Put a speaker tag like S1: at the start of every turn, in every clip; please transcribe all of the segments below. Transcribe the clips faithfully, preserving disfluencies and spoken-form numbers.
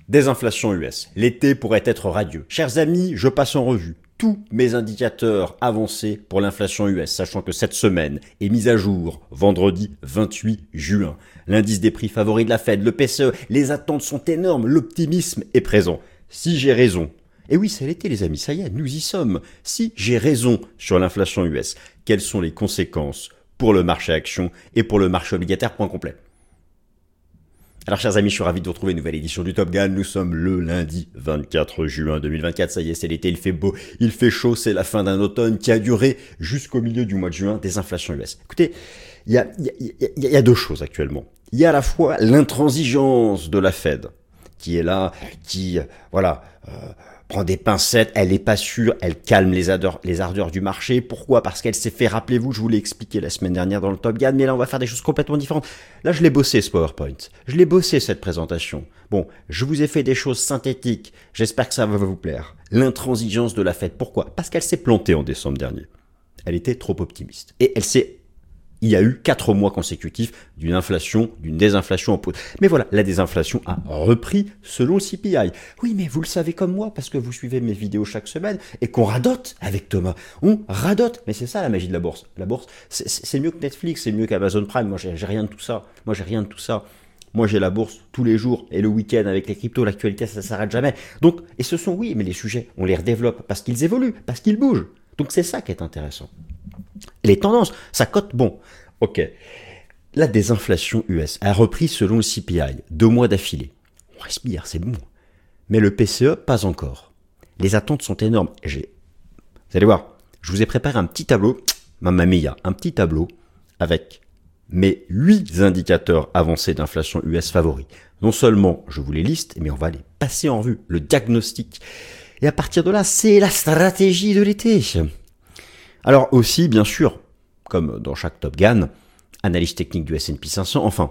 S1: Désinflation U S. L'été pourrait être radieux. Chers amis, je passe en revue tous mes indicateurs avancés pour l'inflation U S, sachant que cette semaine est mise à jour vendredi vingt-huit juin. L'indice des prix favoris de la Fed, le P C E, les attentes sont énormes, l'optimisme est présent. Si j'ai raison, et oui c'est l'été les amis, ça y est, nous y sommes. Si j'ai raison sur l'inflation U S, quelles sont les conséquences pour le marché action et pour le marché obligataire? Point complet. Alors chers amis, je suis ravi de vous retrouver une nouvelle édition du Top Gun. Nous sommes le lundi vingt-quatre juin deux mille vingt-quatre. Ça y est, c'est l'été, il fait beau, il fait chaud. C'est la fin d'un automne qui a duré jusqu'au milieu du mois de juin. Des inflations U S. Écoutez, il y a, y, a, y, a, y a deux choses actuellement. Il y a à la fois l'intransigeance de la Fed qui est là, qui, voilà, euh, prend des pincettes, elle n'est pas sûre, elle calme les, ardeurs, les ardeurs du marché. Pourquoi? Parce qu'elle s'est fait, rappelez-vous, je vous l'ai expliqué la semaine dernière dans le Top Gun, mais là on va faire des choses complètement différentes. Là je l'ai bossé ce PowerPoint, je l'ai bossé cette présentation. Bon, je vous ai fait des choses synthétiques, j'espère que ça va vous plaire. L'intransigeance de la Fed, pourquoi? Parce qu'elle s'est plantée en décembre dernier. Elle était trop optimiste. Et elle s'est... Il y a eu quatre mois consécutifs d'une inflation, d'une désinflation en pause. Mais voilà, la désinflation a repris selon le C P I. Oui, mais vous le savez comme moi, parce que vous suivez mes vidéos chaque semaine, et qu'on radote avec Thomas. On radote. Mais c'est ça la magie de la bourse. La bourse, c'est, c'est mieux que Netflix, c'est mieux qu'Amazon Prime. Moi, j'ai, j'ai rien de tout ça. Moi, j'ai rien de tout ça. Moi, j'ai la bourse tous les jours, et le week-end avec les cryptos, l'actualité, ça ne s'arrête jamais. Donc, et ce sont, oui, mais les sujets, on les redéveloppe parce qu'ils évoluent, parce qu'ils bougent. Donc, c'est ça qui est intéressant. Les tendances, ça cote bon. Ok. La désinflation U S a repris selon le C P I, deux mois d'affilée. On respire, c'est bon. Mais le P C E, pas encore. Les attentes sont énormes. J'ai... Vous allez voir, je vous ai préparé un petit tableau, mamma mia, un petit tableau avec mes huit indicateurs avancés d'inflation U S favoris. Non seulement je vous les liste, mais on va les passer en revue, le diagnostic. Et à partir de là, c'est la stratégie de l'été. Alors aussi, bien sûr, comme dans chaque Top Gun, analyse technique du S and P cinq cents, enfin,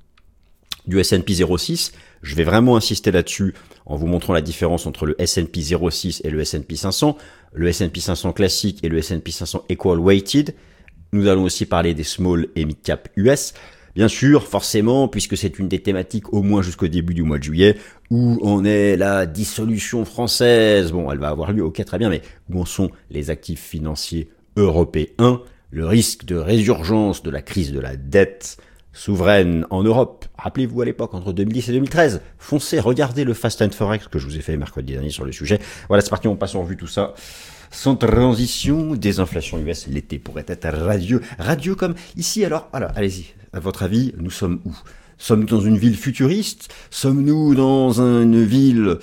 S1: du S and P zéro virgule six. Je vais vraiment insister là-dessus en vous montrant la différence entre le S and P zéro virgule six et le S and P cinq cents, le S and P cinq cents classique et le S and P cinq cents Equal Weighted. Nous allons aussi parler des small et mid cap U S. Bien sûr, forcément, puisque c'est une des thématiques au moins jusqu'au début du mois de juillet, où en est la dissolution française. Bon, elle va avoir lieu, ok, très bien, mais où en sont les actifs financiers européens? Le risque de résurgence de la crise de la dette souveraine en Europe. Rappelez-vous à l'époque, entre deux mille dix et deux mille treize, foncez, regardez le Fast and Forex que je vous ai fait mercredi dernier sur le sujet. Voilà, c'est parti, on passe en revue tout ça. Sans transition, désinflation U S, l'été pourrait être radieux. Radieux comme ici, alors, voilà, allez-y, à votre avis, nous sommes où? Sommes-nous dans une ville futuriste? Sommes-nous dans une ville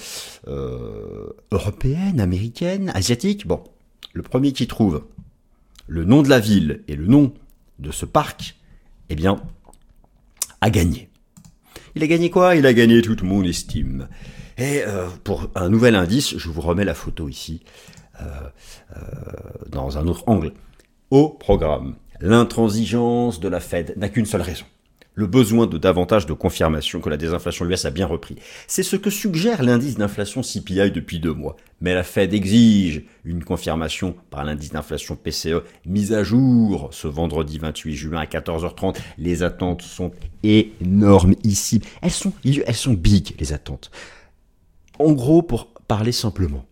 S1: euh, européenne, américaine, asiatique? Bon, le premier qui trouve le nom de la ville et le nom de ce parc, eh bien, a gagné. Il a gagné quoi? Il a gagné toute mon estime. Et euh, pour un nouvel indice, je vous remets la photo ici, euh, euh, dans un autre angle. Au programme, l'intransigeance de la Fed n'a qu'une seule raison. Le besoin de davantage de confirmation que la désinflation U S a bien repris. C'est ce que suggère l'indice d'inflation C P I depuis deux mois. Mais la Fed exige une confirmation par l'indice d'inflation P C E mise à jour ce vendredi vingt-huit juin à quatorze heures trente. Les attentes sont énormes ici. Elles sont, elles sont big, les attentes. En gros, pour parler simplement,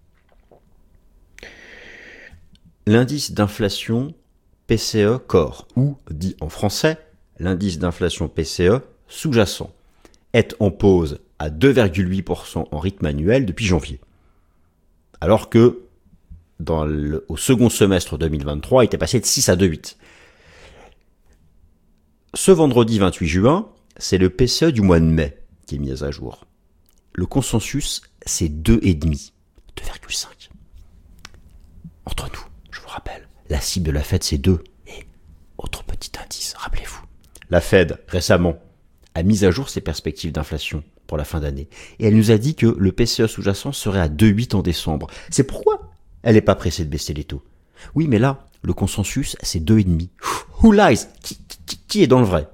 S1: l'indice d'inflation P C E Core, ou dit en français, l'indice d'inflation P C E sous-jacent est en pause à deux virgule huit pour cent en rythme annuel depuis janvier. Alors que dans le, au second semestre deux mille vingt-trois, il était passé de six à deux virgule huit. Ce vendredi vingt-huit juin, c'est le P C E du mois de mai qui est mis à jour. Le consensus, c'est deux virgule cinq. deux virgule cinq. Entre nous, je vous rappelle, la cible de la Fed, c'est deux. Et autre petit indice, rappelez-vous. La Fed, récemment, a mis à jour ses perspectives d'inflation pour la fin d'année. Et elle nous a dit que le P C E sous-jacent serait à deux virgule huit en décembre. C'est pourquoi elle n'est pas pressée de baisser les taux. Oui, mais là, le consensus, c'est deux virgule cinq. Who lies? Qui, qui, qui est dans le vrai?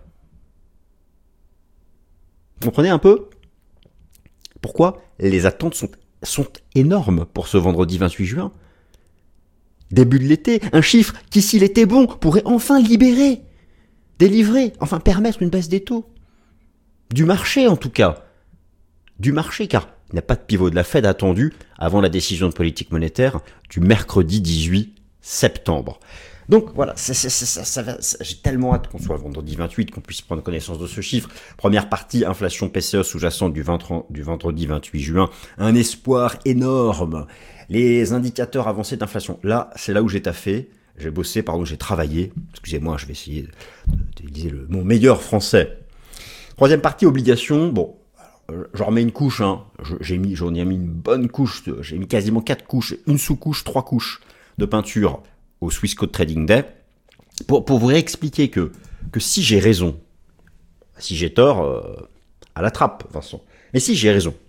S1: Vous comprenez un peu? Pourquoi les attentes sont, sont énormes pour ce vendredi vingt-huit juin? Début de l'été, un chiffre qui, s'il était bon, pourrait enfin libérer, délivrer, enfin permettre une baisse des taux. Du marché en tout cas. du marché, car il n'y a pas de pivot de la Fed attendu avant la décision de politique monétaire du mercredi dix-huit septembre. Donc voilà, c'est, c'est, c'est, ça, ça va, j'ai tellement hâte qu'on soit le vendredi vingt-huit, qu'on puisse prendre connaissance de ce chiffre. Première partie, inflation P C E sous-jacente du, vingt, du vendredi vingt-huit juin, un espoir énorme. Les indicateurs avancés d'inflation, là, c'est là où j'ai taffé, j'ai bossé, pardon, j'ai travaillé. Excusez-moi, je vais essayer d'utiliser le, mon meilleur français. Troisième partie, obligation, bon, je remets une couche, hein. j'ai mis, j'en ai mis une bonne couche, j'ai mis quasiment quatre couches, une sous-couche, trois couches de peinture au Swissquote Trading Day, pour, pour vous réexpliquer que, que si j'ai raison, si j'ai tort, euh, à la trappe, Vincent, mais si j'ai raison,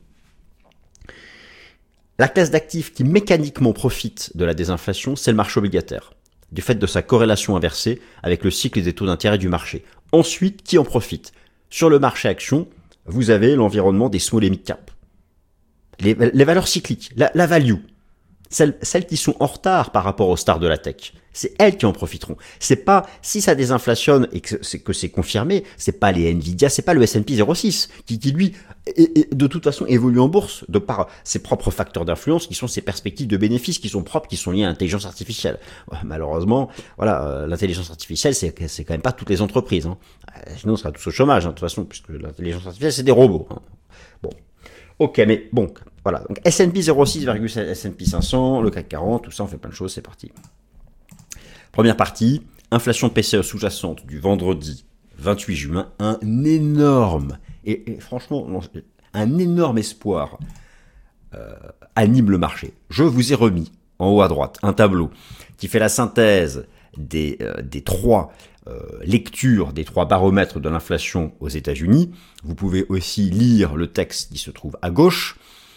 S1: la classe d'actifs qui mécaniquement profite de la désinflation, c'est le marché obligataire, du fait de sa corrélation inversée avec le cycle des taux d'intérêt du marché. Ensuite, qui en profite? Sur le marché action, vous avez l'environnement des small et mid cap, les, les valeurs cycliques, la, la value, Celles, celles qui sont en retard par rapport aux stars de la tech, c'est elles qui en profiteront. C'est pas, si ça désinflationne et que c'est, que c'est confirmé, c'est pas les Nvidia, c'est pas le S and P zéro six qui, qui lui, est, est, de toute façon, évolue en bourse de par ses propres facteurs d'influence qui sont ses perspectives de bénéfices qui sont propres, qui sont liés à l'intelligence artificielle. Malheureusement, voilà, euh, l'intelligence artificielle, c'est, c'est quand même pas toutes les entreprises. Hein. Sinon, on sera tous au chômage, hein, de toute façon, puisque l'intelligence artificielle, c'est des robots. Hein. Bon. Ok, mais bon, voilà. Donc S and P zéro virgule six versus S and P cinq cents, le C A C quarante, tout ça, on fait plein de choses, c'est parti. Première partie, inflation P C E sous-jacente du vendredi vingt-huit juin, un énorme, et, et franchement, un énorme espoir euh, anime le marché. Je vous ai remis, en haut à droite, un tableau qui fait la synthèse des, euh, des trois Euh, lecture des trois baromètres de l'inflation aux États-Unis. Vous pouvez aussi lire le texte qui se trouve à gauche.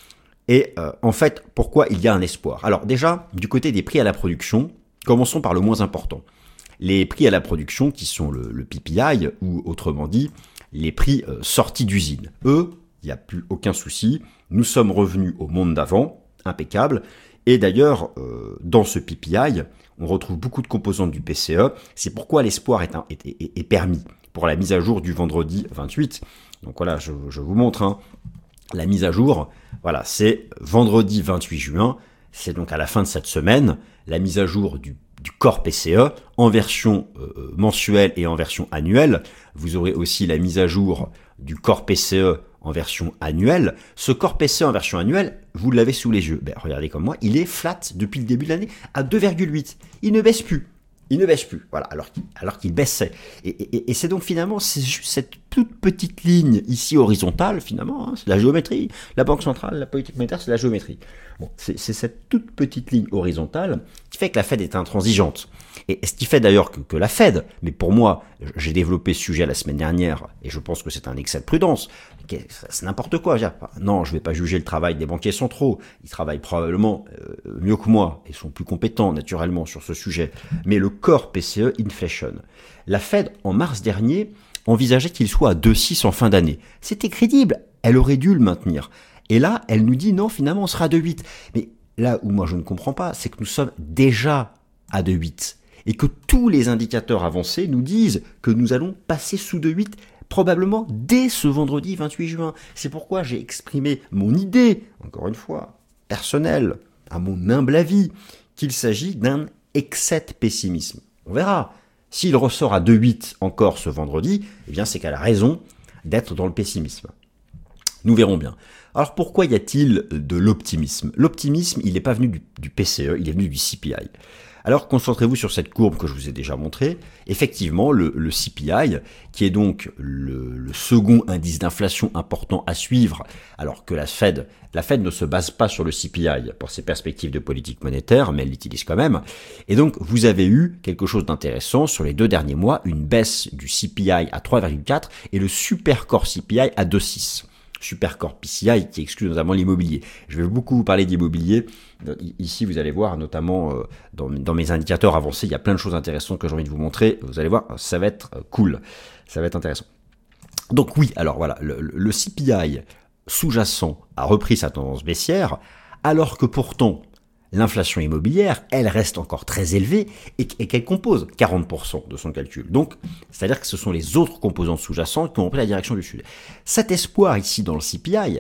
S1: Et euh, en fait, pourquoi il y a un espoir? Alors déjà, du côté des prix à la production, commençons par le moins important. Les prix à la production qui sont le, le P P I, ou autrement dit, les prix euh, sortis d'usine. Eux, il n'y a plus aucun souci. Nous sommes revenus au monde d'avant, impeccable. Et d'ailleurs, euh, dans ce P P I, on retrouve beaucoup de composantes du P C E. C'est pourquoi l'espoir est, un, est, est, est permis pour la mise à jour du vendredi vingt-huit. Donc voilà, je, je vous montre hein, la mise à jour. Voilà, c'est vendredi vingt-huit juin. C'est donc à la fin de cette semaine, la mise à jour du, du corps P C E en version euh, mensuelle et en version annuelle. Vous aurez aussi la mise à jour du corps P C E en version annuelle. Ce corps P C E en version annuelle, vous l'avez sous les yeux. Ben, regardez comme moi, il est flat depuis le début de l'année à deux virgule huit. Il ne baisse plus. Il ne baisse plus. Voilà, alors qu'il, alors qu'il baissait. Et, et, et c'est donc finalement, c'est juste cette toute petite ligne ici horizontale, finalement, hein, c'est la géométrie. La Banque centrale, la politique monétaire, c'est la géométrie. Bon, c'est, c'est cette toute petite ligne horizontale qui fait que la Fed est intransigeante. Et ce qui fait d'ailleurs que, que la Fed, mais pour moi, j'ai développé ce sujet la semaine dernière, et je pense que c'est un excès de prudence, c'est n'importe quoi. Non, je ne vais pas juger le travail des banquiers centraux, ils travaillent probablement euh, mieux que moi, et sont plus compétents naturellement sur ce sujet, mais le core P C E inflation. La Fed, en mars dernier, envisageait qu'il soit à deux virgule six en fin d'année. C'était crédible, elle aurait dû le maintenir. Et là, elle nous dit non, finalement, on sera à deux virgule huit. Mais là où moi je ne comprends pas, c'est que nous sommes déjà à deux virgule huit. Et que tous les indicateurs avancés nous disent que nous allons passer sous deux virgule huit probablement dès ce vendredi vingt-huit juin. C'est pourquoi j'ai exprimé mon idée, encore une fois, personnelle, à mon humble avis, qu'il s'agit d'un excès de pessimisme. On verra. S'il ressort à deux virgule huit encore ce vendredi, eh bien c'est qu'elle a raison d'être dans le pessimisme. Nous verrons bien. Alors pourquoi y a-t-il de l'optimisme? L'optimisme, il n'est pas venu du, du P C E, il est venu du C P I. Alors concentrez-vous sur cette courbe que je vous ai déjà montrée. Effectivement, le, le C P I, qui est donc le, le second indice d'inflation important à suivre, alors que la Fed, la Fed ne se base pas sur le C P I pour ses perspectives de politique monétaire, mais elle l'utilise quand même. Et donc, vous avez eu quelque chose d'intéressant sur les deux derniers mois, une baisse du C P I à trois virgule quatre et le Supercore C P I à deux virgule six. Supercore P C I qui exclut notamment l'immobilier. Je vais beaucoup vous parler d'immobilier. Ici, vous allez voir, notamment euh, dans, dans mes indicateurs avancés, il y a plein de choses intéressantes que j'ai envie de vous montrer. Vous allez voir, ça va être cool. Ça va être intéressant. Donc oui, alors voilà, le, le C P I sous-jacent a repris sa tendance baissière, alors que pourtant, l'inflation immobilière, elle reste encore très élevée et, et qu'elle compose quarante pour cent de son calcul. Donc, c'est-à-dire que ce sont les autres composantes sous-jacentes qui ont repris la direction du sud. Cet espoir ici dans le C P I,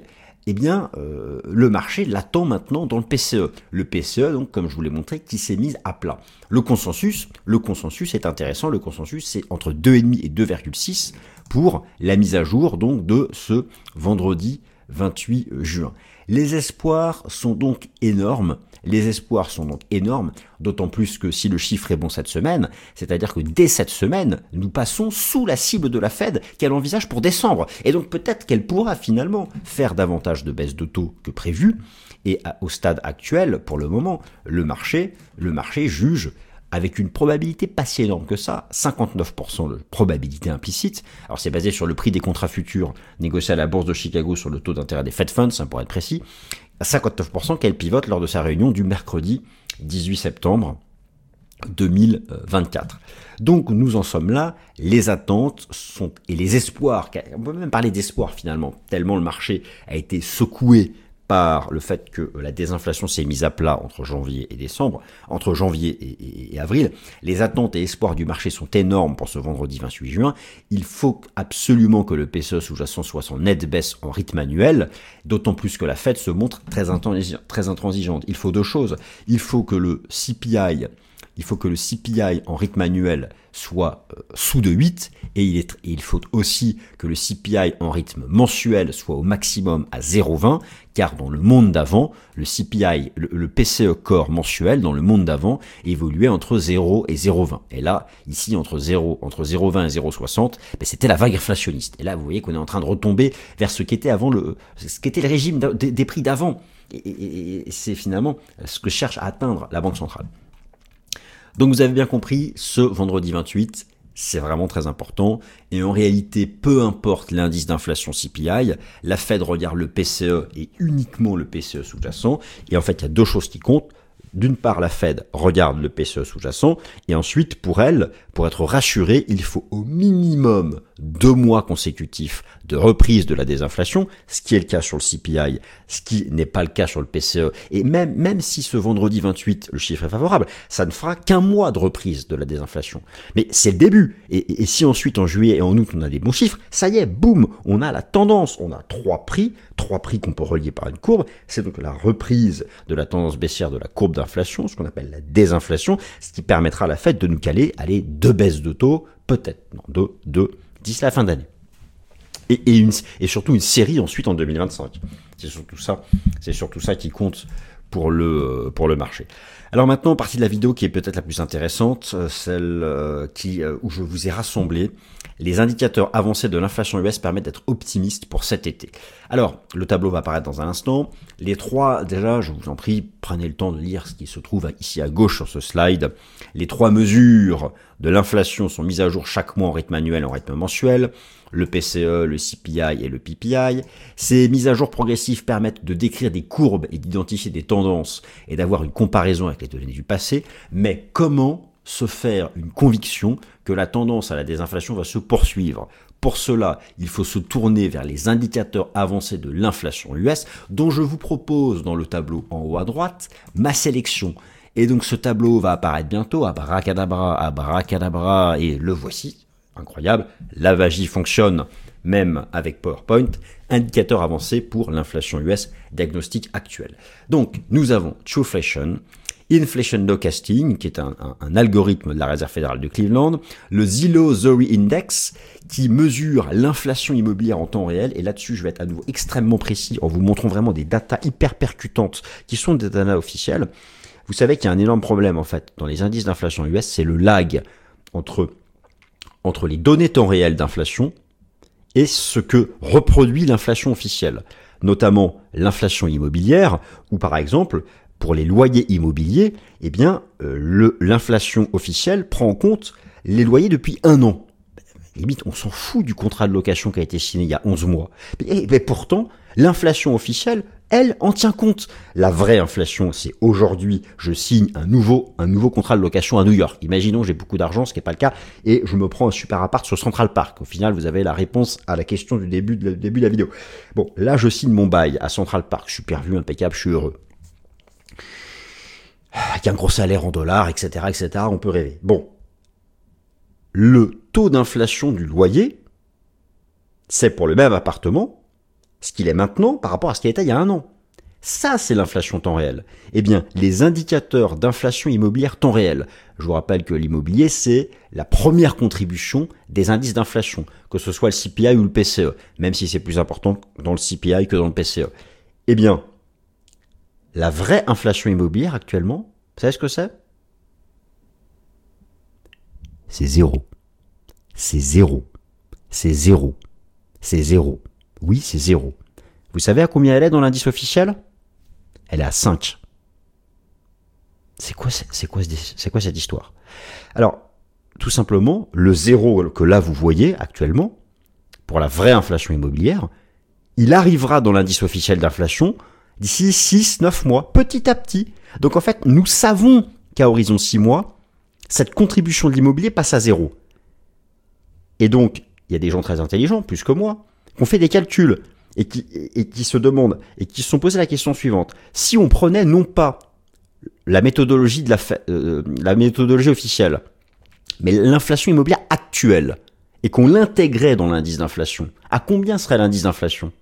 S1: eh bien, euh, le marché l'attend maintenant dans le P C E. Le P C E, donc, comme je vous l'ai montré, qui s'est mis à plat. Le consensus, le consensus est intéressant. Le consensus, c'est entre deux virgule cinq et deux virgule six pour la mise à jour, donc, de ce vendredi vingt-huit juin. Les espoirs sont donc énormes. Les espoirs sont donc énormes, d'autant plus que si le chiffre est bon cette semaine, c'est-à-dire que dès cette semaine, nous passons sous la cible de la Fed qu'elle envisage pour décembre. Et donc peut-être qu'elle pourra finalement faire davantage de baisse de taux que prévu. Et à, au stade actuel, pour le moment, le marché, le marché juge avec une probabilité pas si énorme que ça, cinquante-neuf pour cent de probabilité implicite. Alors c'est basé sur le prix des contrats futurs négociés à la bourse de Chicago sur le taux d'intérêt des Fed Funds, hein, pour être précis, à cinquante-neuf pour cent qu'elle pivote lors de sa réunion du mercredi dix-huit septembre deux mille vingt-quatre. Donc nous en sommes là, les attentes sont et les espoirs, on peut même parler d'espoir finalement, tellement le marché a été secoué par le fait que la désinflation s'est mise à plat entre janvier et décembre, entre janvier et, et, et avril. Les attentes et espoirs du marché sont énormes pour ce vendredi vingt-huit juin. Il faut absolument que le P C E sous-jacent soit en nette baisse en rythme annuel, d'autant plus que la Fed se montre très, très intransigeante. Il faut deux choses. Il faut que le C P I, il faut que le C P I en rythme annuel soit euh, sous de huit, et il, est, et il faut aussi que le C P I en rythme mensuel soit au maximum à zéro virgule vingt, car dans le monde d'avant, le C P I, le, le P C E Core mensuel dans le monde d'avant évoluait entre zéro et zéro virgule vingt. Et là, ici, entre zéro, entre zéro virgule vingt et zéro virgule soixante, ben, c'était la vague inflationniste. Et là, vous voyez qu'on est en train de retomber vers ce qu'était avant le, ce qu'était le régime des, des prix d'avant. Et, et, et c'est finalement ce que cherche à atteindre la Banque centrale. Donc vous avez bien compris, ce vendredi vingt-huit, c'est vraiment très important. Et en réalité, peu importe l'indice d'inflation C P I, la Fed regarde le P C E et uniquement le P C E sous-jacent. Et en fait, il y a deux choses qui comptent. D'une part, la Fed regarde le P C E sous-jacent, et ensuite, pour elle, pour être rassurée, il faut au minimum deux mois consécutifs de reprise de la désinflation, ce qui est le cas sur le C P I, ce qui n'est pas le cas sur le P C E. Et même, même si ce vendredi vingt-huit, le chiffre est favorable, ça ne fera qu'un mois de reprise de la désinflation. Mais c'est le début. Et, et, et si ensuite, en juillet et en août, on a des bons chiffres, ça y est, boum, on a la tendance, on a trois prix, trois prix qu'on peut relier par une courbe. C'est donc la reprise de la tendance baissière de la courbe d'inflation, ce qu'on appelle la désinflation, ce qui permettra à la Fed de nous caler, allez, deux baisses de taux, peut-être, non, deux, deux, d'ici la fin d'année. Et, et, une, et surtout une série ensuite en deux mille vingt-cinq. C'est surtout ça, c'est surtout ça qui compte pour le, pour le marché. Alors maintenant, partie de la vidéo qui est peut-être la plus intéressante, celle qui, où je vous ai rassemblé les indicateurs avancés de l'inflation U S permettent d'être optimistes pour cet été. Alors, le tableau va apparaître dans un instant. Les trois, déjà, je vous en prie, prenez le temps de lire ce qui se trouve ici à gauche sur ce slide. Les trois mesures de l'inflation sont mises à jour chaque mois en rythme annuel et en rythme mensuel. Le P C E, le C P I et le P P I. Ces mises à jour progressives permettent de décrire des courbes et d'identifier des tendances et d'avoir une comparaison avec les données du passé. Mais comment se faire une conviction que la tendance à la désinflation va se poursuivre? Pour cela, il faut se tourner vers les indicateurs avancés de l'inflation U S, dont je vous propose dans le tableau en haut à droite ma sélection. Et donc ce tableau va apparaître bientôt, abracadabra, abracadabra, et le voici. Incroyable, la magie fonctionne même avec PowerPoint, indicateur avancé pour l'inflation U S, diagnostic actuel. Donc nous avons Trueflation, Inflation Forecasting, qui est un, un, un algorithme de la Réserve fédérale de Cleveland, le Zillow Zori Index, qui mesure l'inflation immobilière en temps réel, et là-dessus je vais être à nouveau extrêmement précis en vous montrant vraiment des datas hyper percutantes qui sont des datas officielles. Vous savez qu'il y a un énorme problème en fait dans les indices d'inflation U S, c'est le lag entre entre les données temps réel d'inflation et ce que reproduit l'inflation officielle, notamment l'inflation immobilière, où par exemple, pour les loyers immobiliers, eh bien, euh, le, l'inflation officielle prend en compte les loyers depuis un an. Limite, on s'en fout du contrat de location qui a été signé il y a onze mois. Et, mais pourtant, l'inflation officielle, elle, en tient compte. La vraie inflation, c'est aujourd'hui, je signe un nouveau, un nouveau contrat de location à New York. Imaginons, j'ai beaucoup d'argent, ce qui n'est pas le cas, et je me prends un super appart sur Central Park. Au final, vous avez la réponse à la question du début de, début de la vidéo. Bon, là, je signe mon bail à Central Park, super vu, impeccable, je suis heureux. Avec un gros salaire en dollars, et cetera, et cetera, on peut rêver. Bon. Le taux d'inflation du loyer, c'est pour le même appartement, ce qu'il est maintenant par rapport à ce qu'il était il y a un an. Ça, c'est l'inflation temps réel. Eh bien, les indicateurs d'inflation immobilière temps réel. Je vous rappelle que l'immobilier, c'est la première contribution des indices d'inflation, que ce soit le C P I ou le P C E, même si c'est plus important dans le C P I que dans le P C E. Eh bien, la vraie inflation immobilière actuellement, vous savez ce que c'est? C'est zéro. C'est zéro. C'est zéro. C'est zéro. Oui, c'est zéro. Vous savez à combien elle est dans l'indice officiel? Elle est à cinq. C'est quoi, c'est quoi, c'est quoi cette histoire? Alors, tout simplement, le zéro que là vous voyez actuellement, pour la vraie inflation immobilière, il arrivera dans l'indice officiel d'inflation d'ici six neuf mois, petit à petit. Donc en fait, nous savons qu'à horizon six mois, cette contribution de l'immobilier passe à zéro. Et donc, il y a des gens très intelligents, plus que moi, qui ont fait des calculs et qui, et qui se demandent, et qui se sont posé la question suivante. Si on prenait non pas la méthodologie, de la, euh, la méthodologie officielle, mais l'inflation immobilière actuelle, et qu'on l'intégrait dans l'indice d'inflation, à combien serait l'indice d'inflation?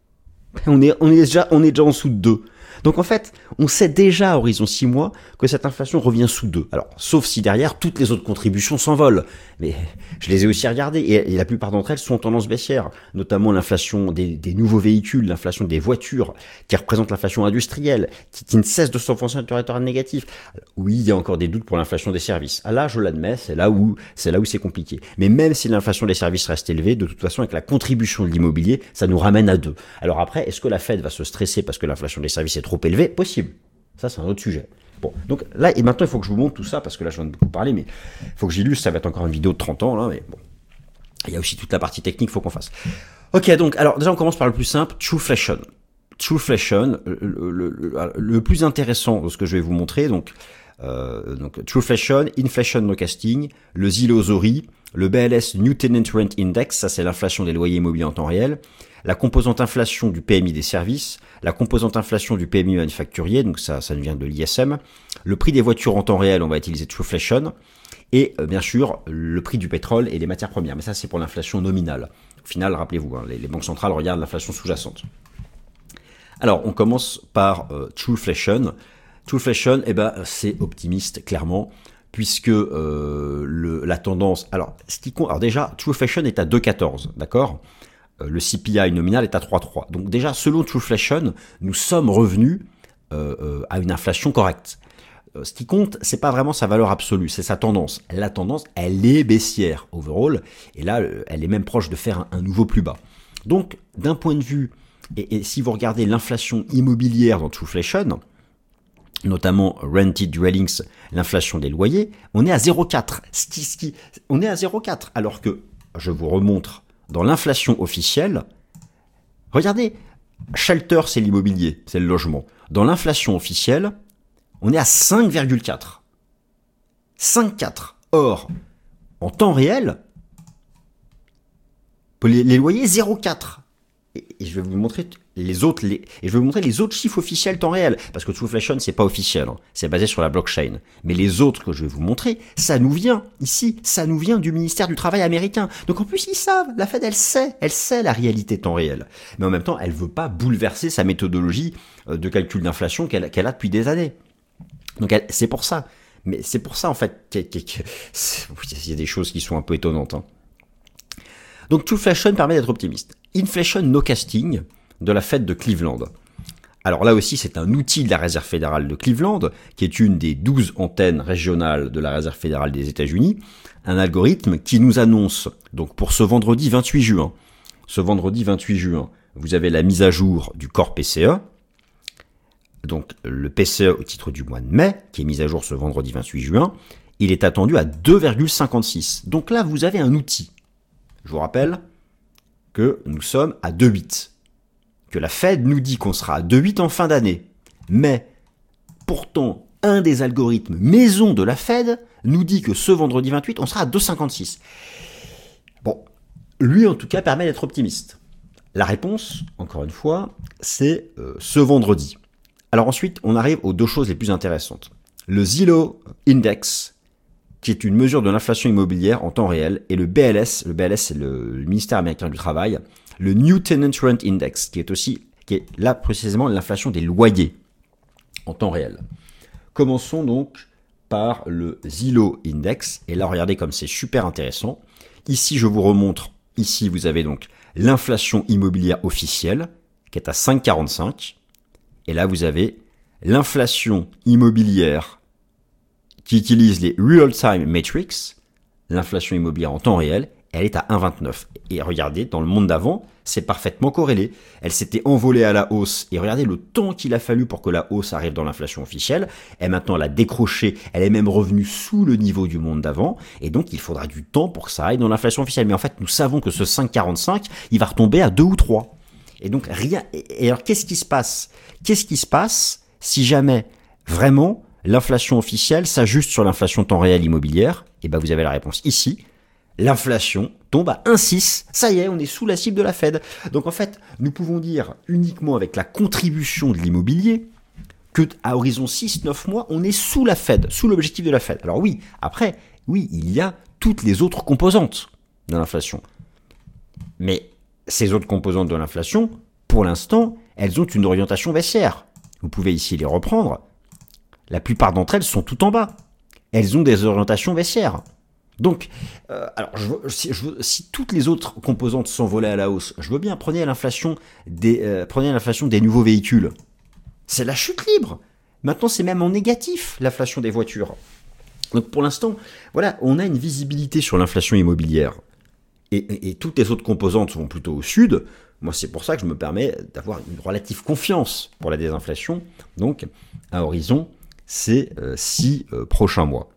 S1: on est, on, est déjà, on est déjà en dessous de deux. Donc en fait, on sait déjà à horizon six mois que cette inflation revient sous deux. Alors, sauf si derrière, toutes les autres contributions s'envolent. Mais je les ai aussi regardées, et, et la plupart d'entre elles sont en tendance baissière, notamment l'inflation des, des nouveaux véhicules, l'inflation des voitures, qui représente l'inflation industrielle, qui, qui ne cesse de s'enfoncer dans le territoire négatif. Oui, il y a encore des doutes pour l'inflation des services. Ah là, je l'admets, c'est là où c'est là où c'est compliqué. Mais même si l'inflation des services reste élevée, de toute façon, avec la contribution de l'immobilier, ça nous ramène à deux. Alors après, est-ce que la Fed va se stresser parce que l'inflation des services est trop élevé? Possible. Ça, c'est un autre sujet. Bon, donc là, et maintenant, il faut que je vous montre tout ça, parce que là, je viens de beaucoup parler, mais il faut que j'illustre, ça va être encore une vidéo de trente ans, là, mais bon. Il y a aussi toute la partie technique, il faut qu'on fasse. Ok, donc, alors, déjà, on commence par le plus simple, Trueflation. Trueflation, le, le, le, le plus intéressant de ce que je vais vous montrer, donc, euh, donc Trueflation, Inflation No Casting, le Zillow Zori, le B L S New Tenant Rent Index, ça c'est l'inflation des loyers immobiliers en temps réel, la composante inflation du P M I des services, la composante inflation du P M I manufacturier, donc ça, ça vient de l'I S M, le prix des voitures en temps réel, on va utiliser Trueflation, et euh, bien sûr le prix du pétrole et des matières premières, mais ça c'est pour l'inflation nominale. Au final, rappelez-vous, hein, les, les banques centrales regardent l'inflation sous-jacente. Alors, on commence par euh, Trueflation. Trueflation, eh ben, c'est optimiste, clairement, puisque euh, le, la tendance... Alors, ce qui compte, alors déjà, Trueflation est à deux virgule quatorze, d'accord? Le C P I nominal est à trois virgule trois. Donc déjà, selon Trueflation, nous sommes revenus euh, euh, à une inflation correcte. Euh, ce qui compte, c'est pas vraiment sa valeur absolue, c'est sa tendance. La tendance, elle est baissière overall, et là, elle est même proche de faire un, un nouveau plus bas. Donc, d'un point de vue, et, et si vous regardez l'inflation immobilière dans Trueflation, notamment Rented Dwellings, l'inflation des loyers, on est à zéro virgule quatre. On est à zéro virgule quatre, alors que, je vous remontre, dans l'inflation officielle, regardez, shelter c'est l'immobilier, c'est le logement. Dans l'inflation officielle, on est à cinq virgule quatre. cinq virgule quatre. Or, en temps réel, pour les, les loyers zéro virgule quatre. Et, et je vais vous montrer les autres, les, et je vais vous montrer les autres chiffres officiels temps réel, parce que Trueflation c'est pas officiel, hein, c'est basé sur la blockchain. Mais les autres que je vais vous montrer, ça nous vient ici, ça nous vient du ministère du Travail américain. Donc en plus ils savent, la Fed elle sait, elle sait la réalité temps réel. Mais en même temps, elle veut pas bouleverser sa méthodologie de calcul d'inflation qu'elle qu'elle a depuis des années. Donc elle, c'est pour ça. Mais c'est pour ça en fait qu'il y a des choses qui sont un peu étonnantes. Hein. Donc Trueflation permet d'être optimiste. Inflation No Casting de la Fed de Cleveland. Alors là aussi, c'est un outil de la Réserve fédérale de Cleveland, qui est une des douze antennes régionales de la Réserve fédérale des États-Unis, un algorithme qui nous annonce, donc pour ce vendredi vingt-huit juin, ce vendredi vingt-huit juin, vous avez la mise à jour du corps P C E, donc le P C E au titre du mois de mai, qui est mis à jour ce vendredi vingt-huit juin, il est attendu à deux virgule cinquante-six. Donc là, vous avez un outil. Je vous rappelle que nous sommes à deux virgule huit. Que la Fed nous dit qu'on sera à deux virgule huit en fin d'année. Mais, pourtant, un des algorithmes maison de la Fed nous dit que ce vendredi vingt-huit, on sera à deux virgule cinquante-six. Bon, lui en tout cas permet d'être optimiste. La réponse, encore une fois, c'est euh, ce vendredi. Alors ensuite, on arrive aux deux choses les plus intéressantes. Le Zillow Index, qui est une mesure de l'inflation immobilière en temps réel, et le B L S, le B L S c'est le, le ministère américain du travail, le New Tenant Rent Index, qui est aussi, qui est là précisément l'inflation des loyers en temps réel. Commençons donc par le Zillow Index, et là regardez comme c'est super intéressant. Ici je vous remontre, ici vous avez donc l'inflation immobilière officielle, qui est à cinq virgule quarante-cinq, et là vous avez l'inflation immobilière qui utilise les real-time metrics, l'inflation immobilière en temps réel, elle est à un virgule vingt-neuf. Et regardez, dans le monde d'avant, c'est parfaitement corrélé. Elle s'était envolée à la hausse, et regardez le temps qu'il a fallu pour que la hausse arrive dans l'inflation officielle, et maintenant elle a décroché, elle est même revenue sous le niveau du monde d'avant, et donc il faudra du temps pour que ça aille dans l'inflation officielle. Mais en fait, nous savons que ce cinq virgule quarante-cinq, il va retomber à deux ou trois. Et donc rien. Et alors qu'est-ce qui se passe? Qu'est-ce qui se passe si jamais vraiment l'inflation officielle s'ajuste sur l'inflation temps réel immobilière? Et ben vous avez la réponse ici. L'inflation tombe à un virgule six. Ça y est, on est sous la cible de la Fed. Donc en fait, nous pouvons dire uniquement avec la contribution de l'immobilier que à horizon six neuf mois, on est sous la Fed, sous l'objectif de la Fed. Alors oui, après, oui, il y a toutes les autres composantes de l'inflation. Mais ces autres composantes de l'inflation, pour l'instant, elles ont une orientation baissière. Vous pouvez ici les reprendre. La plupart d'entre elles sont tout en bas. Elles ont des orientations baissières. Donc, euh, alors, je veux, si, je veux, si toutes les autres composantes s'envolaient à la hausse, je veux bien, prenez l'inflation des, euh, prenez l'inflation des nouveaux véhicules. C'est la chute libre. Maintenant, c'est même en négatif, l'inflation des voitures. Donc, pour l'instant, voilà, on a une visibilité sur l'inflation immobilière. Et, et, et toutes les autres composantes vont plutôt au sud. Moi, c'est pour ça que je me permets d'avoir une relative confiance pour la désinflation. Donc, à horizon, ces euh, six euh, prochains mois.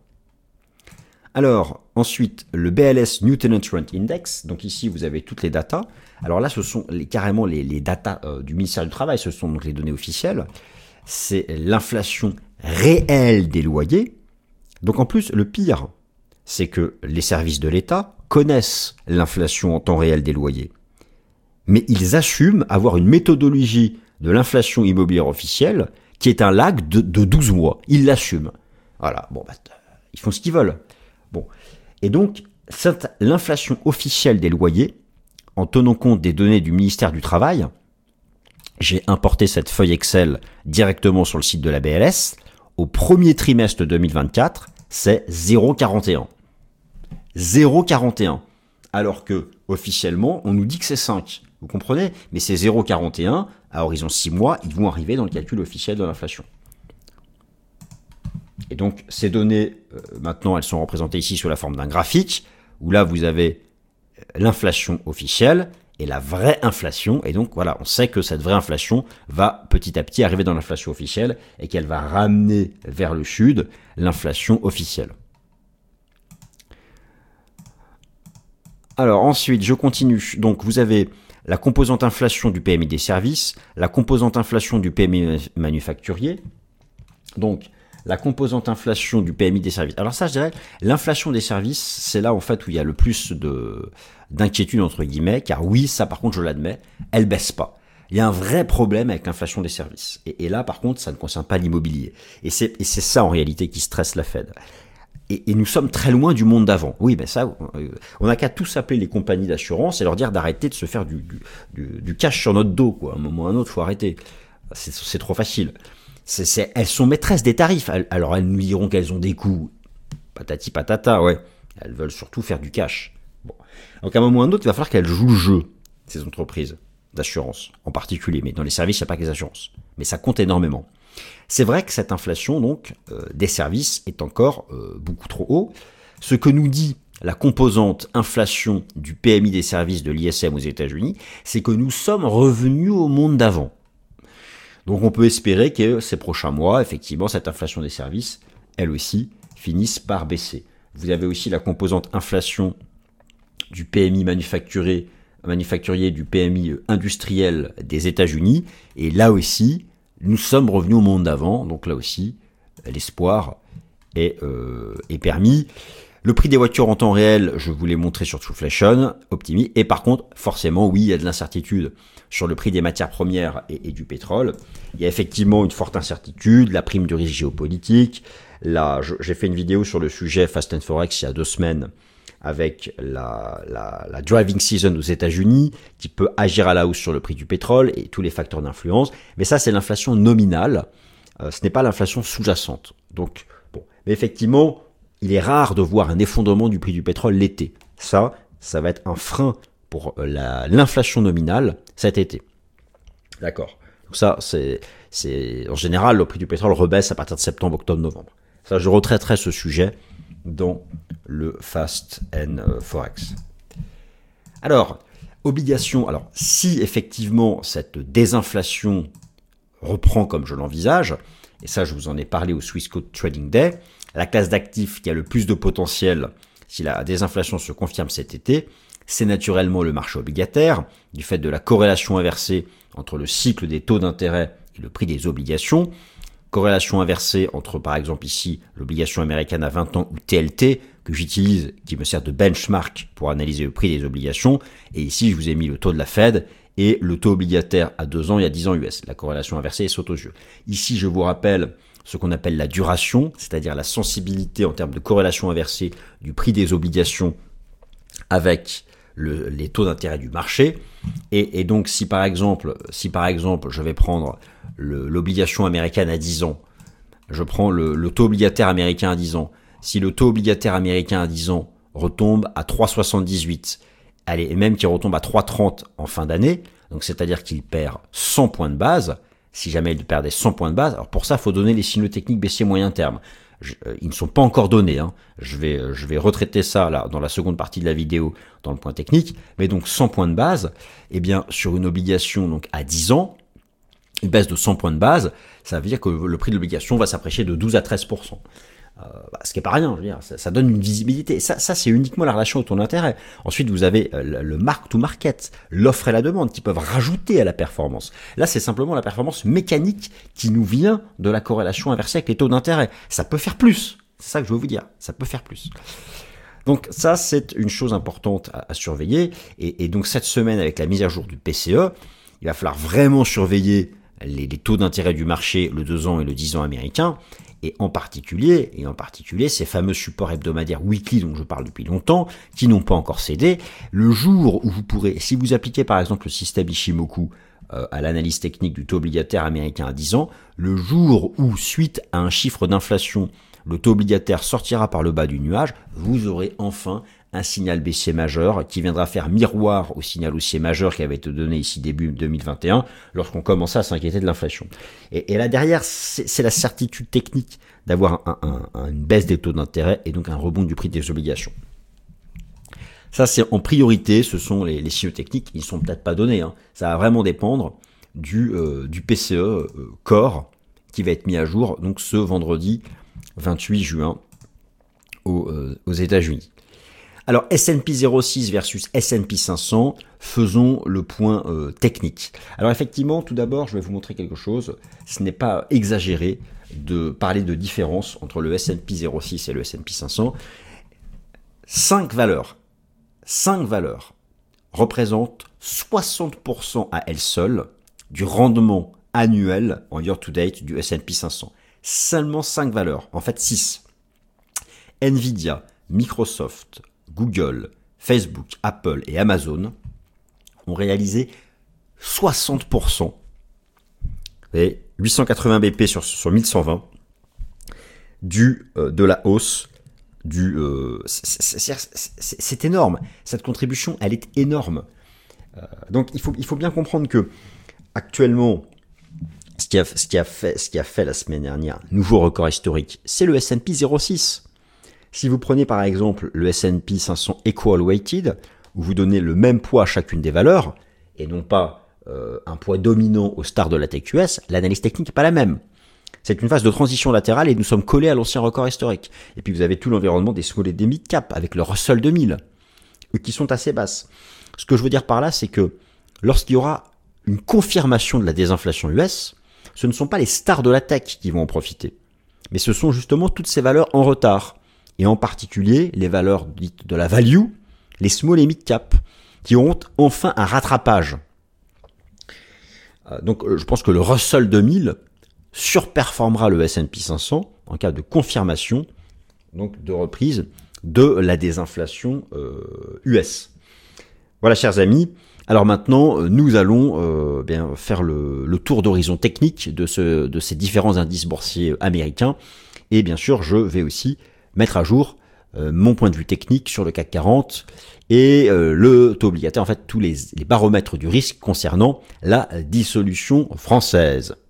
S1: Alors, ensuite, le B L S New Tenant Rent Index. Donc ici, vous avez toutes les datas. Alors là, ce sont les, carrément les, les datas euh, du ministère du Travail. Ce sont donc les données officielles. C'est l'inflation réelle des loyers. Donc en plus, le pire, c'est que les services de l'État connaissent l'inflation en temps réel des loyers. Mais ils assument avoir une méthodologie de l'inflation immobilière officielle qui est un lag de, de douze mois. Ils l'assument. Voilà, bon, bah, ils font ce qu'ils veulent. Bon. Et donc, cette, l'inflation officielle des loyers, en tenant compte des données du ministère du Travail, j'ai importé cette feuille Excel directement sur le site de la B L S, au premier trimestre deux mille vingt-quatre, c'est zéro virgule quarante et un. zéro virgule quarante et un. Alors que, officiellement, on nous dit que c'est cinq. Vous comprenez? Mais ces zéro virgule quarante et un, à horizon six mois, ils vont arriver dans le calcul officiel de l'inflation. Et donc, ces données, euh, maintenant, elles sont représentées ici sous la forme d'un graphique, où là, vous avez l'inflation officielle et la vraie inflation. Et donc, voilà, on sait que cette vraie inflation va petit à petit arriver dans l'inflation officielle et qu'elle va ramener vers le sud l'inflation officielle. Alors, ensuite, je continue. Donc, vous avez la composante inflation du P M I des services, la composante inflation du P M I manufacturier. Donc, la composante inflation du P M I des services. Alors ça, je dirais, l'inflation des services, c'est là en fait où il y a le plus de d'inquiétude entre guillemets, car oui, ça par contre, je l'admets, elle baisse pas. Il y a un vrai problème avec l'inflation des services. Et, et là, par contre, ça ne concerne pas l'immobilier. Et c'est et c'est ça en réalité qui stresse la Fed. Et, et nous sommes très loin du monde d'avant. Oui, ben ça, on n'a qu'à tous appeler les compagnies d'assurance et leur dire d'arrêter de se faire du, du, du, du cash sur notre dos, quoi. À un moment ou à un autre, faut arrêter. C'est, c'est trop facile. C'est, c'est, elles sont maîtresses des tarifs. Alors elles nous diront qu'elles ont des coûts. Patati patata, ouais. Elles veulent surtout faire du cash. Bon. Donc à un moment ou à un autre, il va falloir qu'elles jouent le jeu, ces entreprises d'assurance en particulier. Mais dans les services, il n'y a pas que les assurances. Mais ça compte énormément. C'est vrai que cette inflation donc euh, des services est encore euh, beaucoup trop haut. Ce que nous dit la composante inflation du P M I des services de l'I S M aux États-Unis, c'est que nous sommes revenus au monde d'avant. Donc on peut espérer que ces prochains mois, effectivement, cette inflation des services, elle aussi, finisse par baisser. Vous avez aussi la composante inflation du P M I manufacturé, manufacturier, du P M I industriel des États-Unis, et là aussi, nous sommes revenus au monde d'avant, donc là aussi, l'espoir est, euh, est permis. Le prix des voitures en temps réel, je vous l'ai montré sur Trueflation, Optimi. Et par contre, forcément, oui, il y a de l'incertitude sur le prix des matières premières et, et du pétrole. Il y a effectivement une forte incertitude, la prime du risque géopolitique. Là, je, j'ai fait une vidéo sur le sujet Fast and Forex il y a deux semaines avec la, la, la driving season aux États-Unis qui peut agir à la hausse sur le prix du pétrole et tous les facteurs d'influence. Mais ça, c'est l'inflation nominale. Euh, ce n'est pas l'inflation sous-jacente. Donc, bon, mais effectivement, il est rare de voir un effondrement du prix du pétrole l'été. Ça, ça va être un frein pour la, l'inflation nominale cet été. D'accord. Donc ça, c'est, c'est en général, le prix du pétrole rebaisse à partir de septembre, octobre, novembre. Ça, je retraiterai ce sujet dans le Fast and Forex. Alors, obligation. Alors, si effectivement cette désinflation reprend comme je l'envisage, et ça, je vous en ai parlé au Swissquote Trading Day, la classe d'actifs qui a le plus de potentiel si la désinflation se confirme cet été, c'est naturellement le marché obligataire, du fait de la corrélation inversée entre le cycle des taux d'intérêt et le prix des obligations. Corrélation inversée entre, par exemple ici, l'obligation américaine à vingt ans ou T L T, que j'utilise, qui me sert de benchmark pour analyser le prix des obligations. Et ici, je vous ai mis le taux de la Fed et le taux obligataire à deux ans et à dix ans U S. La corrélation inversée saute aux yeux. Ici, je vous rappelle ce qu'on appelle la duration, c'est-à-dire la sensibilité en termes de corrélation inversée du prix des obligations avec le, les taux d'intérêt du marché. Et, et donc, si par exemple, si par exemple, je vais prendre le, l'obligation américaine à dix ans, je prends le, le taux obligataire américain à dix ans. Si le taux obligataire américain à dix ans retombe à trois virgule soixante-dix-huit, allez, et même qu'il retombe à trois virgule trente en fin d'année, donc c'est-à-dire qu'il perd cent points de base. Si jamais il perdait cent points de base, alors pour ça, il faut donner les signaux techniques baissier moyen terme. Je, euh, ils ne sont pas encore donnés. Hein. Je vais, euh, je vais retraiter ça là dans la seconde partie de la vidéo dans le point technique. Mais donc cent points de base, eh bien sur une obligation donc à dix ans, une baisse de cent points de base, ça veut dire que le prix de l'obligation va s'apprécier de douze à treize pour cent. Euh, bah, ce qui est pas rien, je veux dire, ça, ça donne une visibilité. Et ça, ça c'est uniquement la relation au taux d'intérêt. Ensuite, vous avez le, le mark to market, l'offre et la demande qui peuvent rajouter à la performance. Là, c'est simplement la performance mécanique qui nous vient de la corrélation inversée avec les taux d'intérêt. Ça peut faire plus. C'est ça que je veux vous dire. Ça peut faire plus. Donc ça, c'est une chose importante à, à surveiller. Et, et donc cette semaine, avec la mise à jour du P C E, il va falloir vraiment surveiller les, les taux d'intérêt du marché, le deux ans et le dix ans américain. Et en particulier, et en particulier, ces fameux supports hebdomadaires weekly dont je parle depuis longtemps, qui n'ont pas encore cédé, le jour où vous pourrez, si vous appliquez par exemple le système Ishimoku euh, à l'analyse technique du taux obligataire américain à dix ans, le jour où, suite à un chiffre d'inflation, le taux obligataire sortira par le bas du nuage, vous aurez enfin un signal baissier majeur qui viendra faire miroir au signal haussier majeur qui avait été donné ici début deux mille vingt et un lorsqu'on commençait à s'inquiéter de l'inflation. Et, et là derrière, c'est, c'est la certitude technique d'avoir un, un, un, une baisse des taux d'intérêt et donc un rebond du prix des obligations. Ça, c'est en priorité, ce sont les, les signaux techniques, ils ne sont peut-être pas donnés. Hein. Ça va vraiment dépendre du, euh, du P C E euh, Core qui va être mis à jour donc ce vendredi vingt-huit juin aux, euh, aux États-Unis. Alors S and P zéro virgule six versus S and P cinq cents, faisons le point euh, technique. Alors effectivement, tout d'abord, je vais vous montrer quelque chose. Ce n'est pas exagéré de parler de différence entre le S and P zéro virgule six et le S and P cinq cents. Cinq valeurs, cinq valeurs représentent soixante pour cent à elles seules du rendement annuel en year-to-date du S and P cinq cents. Seulement cinq valeurs, en fait six. Nvidia, Microsoft, Google, Facebook, Apple et Amazon ont réalisé soixante pour cent, et huit cent quatre-vingts B P sur, sur mille cent vingt, du, euh, de la hausse du... Euh, c'est, c'est, c'est, c'est énorme, cette contribution, elle est énorme. Euh, donc il faut, il faut bien comprendre que actuellement, ce qui a, ce qui a fait, ce qui a fait la semaine dernière, nouveau record historique, c'est le S and P zéro virgule six. Si vous prenez par exemple le S and P cinq cents Equal Weighted, où vous donnez le même poids à chacune des valeurs, et non pas euh, un poids dominant au start de la tech U S, l'analyse technique n'est pas la même. C'est une phase de transition latérale et nous sommes collés à l'ancien record historique. Et puis vous avez tout l'environnement des small et des mid cap avec le Russell deux mille, qui sont assez basses. Ce que je veux dire par là, c'est que lorsqu'il y aura une confirmation de la désinflation U S, ce ne sont pas les stars de la tech qui vont en profiter, mais ce sont justement toutes ces valeurs en retard, et en particulier les valeurs dites de la value, les small et mid cap, qui auront enfin un rattrapage. Donc je pense que le Russell deux mille surperformera le S and P cinq cents en cas de confirmation, donc de reprise de la désinflation euh, U S. Voilà, chers amis. Alors maintenant, nous allons euh, bien faire le, le tour d'horizon technique de, ce, de ces différents indices boursiers américains. Et bien sûr, je vais aussi mettre à jour euh, mon point de vue technique sur le C A C quarante et euh, le taux obligataire, en fait tous les, les baromètres du risque concernant la dissolution française.